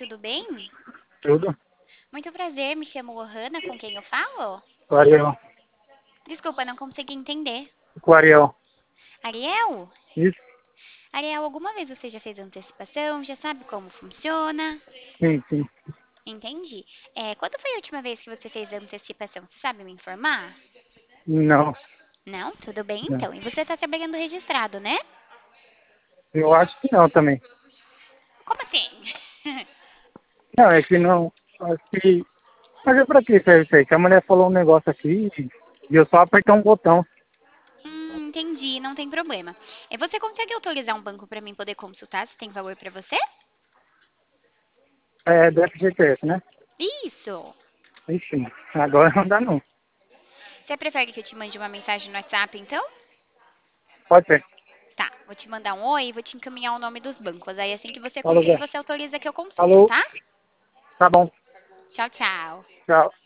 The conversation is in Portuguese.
tudo bem? Tudo. Muito prazer, me chamo Lohana, com quem eu falo? Com o Ariel. Desculpa, não consegui entender. Com o Ariel. Ariel? Isso? Ariel, alguma vez você já fez antecipação? Já sabe como funciona? Sim, sim. Entendi. Quando foi a última vez que você fez antecipação? Você sabe me informar? Não, Não? Tudo bem não. então. E você está trabalhando registrado, né? Eu acho que não também. Como assim? Não, é que não. Acho que. Mas é pra que serve isso aí? Que a mulher falou um negócio aqui e eu só apertar um botão. Entendi, não tem problema. Você consegue autorizar um banco para mim poder consultar se tem valor para você? É do FGTS, né? Isso! Ixi, mano. Agora não dá não. Você prefere que eu te mande uma mensagem no WhatsApp, então? Pode ser. Tá, vou te mandar um oi e vou te encaminhar o nome dos bancos. Aí assim que você Falou, conseguir, Zé. você autoriza que eu consulto, Falou. tá? Tá bom. Tchau, tchau. Tchau.